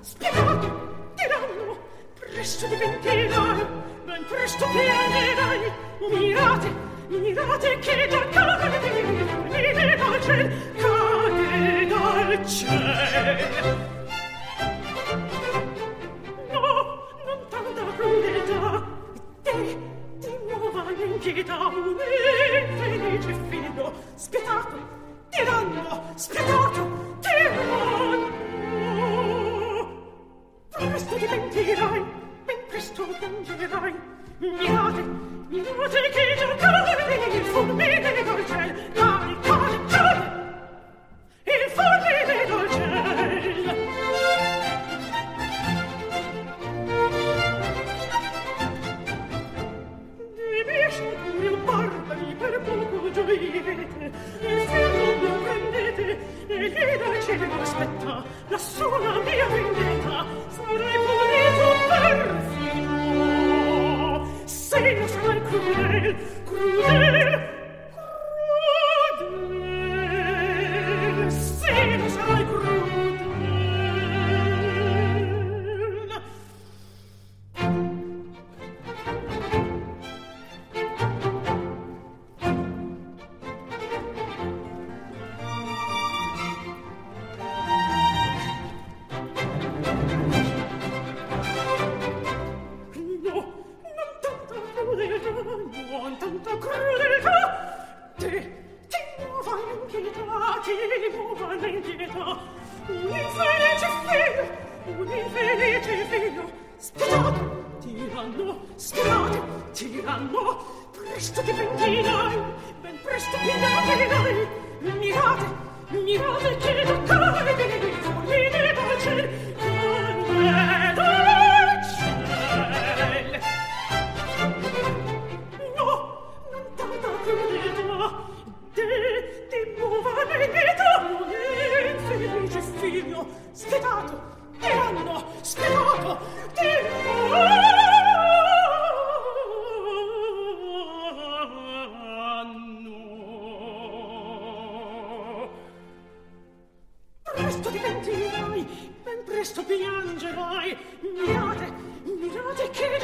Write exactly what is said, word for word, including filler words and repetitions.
spiegato, tiranno, presto diventirai, ben presto piangerai. Mirate, mirate che dal cade, cade dal ciel, cade dal ciel. No, non tanta crudeltà, te, di nuova inquietà, un infelice figlio, spietato, tiranno, spietato, tiranno. Presto dimentirai, ben presto piangerai. Mirate, mirate che già cade il fulmine dal ciel, cade, cade, cade, il fulmine dal ciel. I miei sciacuri barbari per poco gioirete, il figlio lo prendete, e lì dal cielo aspetta la sola mia vendetta. Sarai punito perfido, se lo sarai crudel, crudel, crudel, se lo sarai crudel. Non tanta crudeltà, te, ti muova l'inquietà, ti muova l'inquietà. Un infelice figlio, un infelice figlio, spietato, tiranno, spietato, tiranno, presto ti pentirai, ben presto ti pentirai. Mirate, mirate che da cade, fulmine dal ciel, cade dal ciel. Te, ti muova l'inquietà, un infelice figlio, spietato, tiranno, spietato, tiranno. Presto ti pentirai, ben presto piangerai. Mirate, mirate che